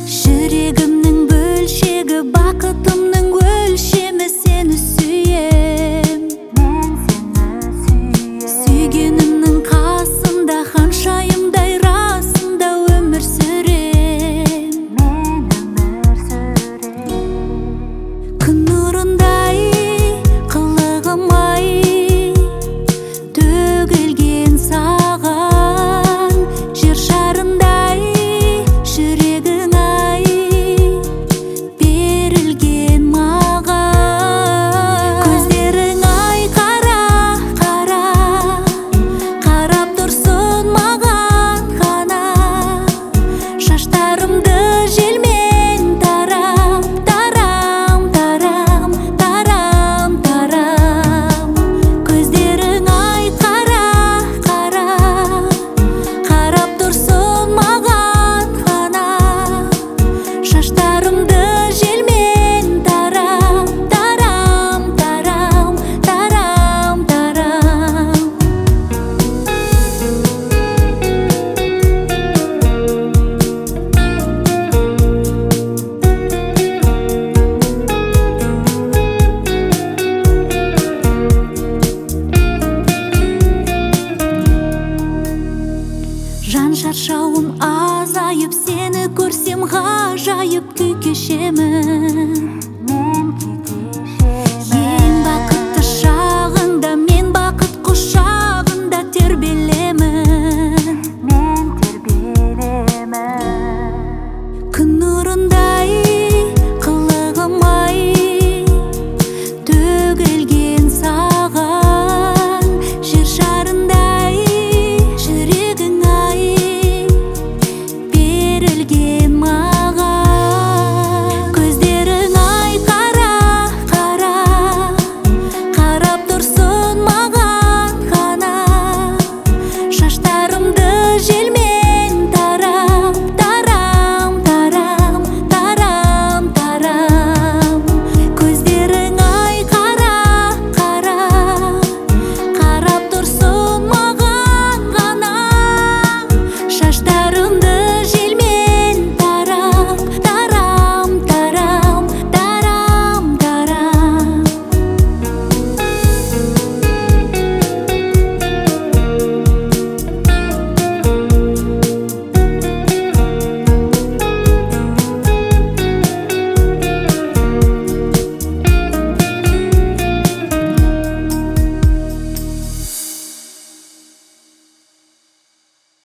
Жүрегімнің бөлшегі, бақытымның өлшемі, сені сүйем. Мен сені сүйем. Сүйгенімнің қасында, ханшайымдай расында өмір сүрем. Мен өмір сүрем. Күн нұрындай қылығым-ай төгілген саған, жер шарындай жүрегің-ай берілген маған. Көздерің-ай қара, қара, қарап тұрсын маған ғана. Шаштарымды желмен тарам, тарам, тарам, тарам, тарам. Көздерің-ай қара, қара, қарап тұрсын маған ғана. Шаштарымды желмен тарам, тарам, тарам, тарам, тарам. Жан шаршауым азайып, сені көрсем ғажайып күй кешемін.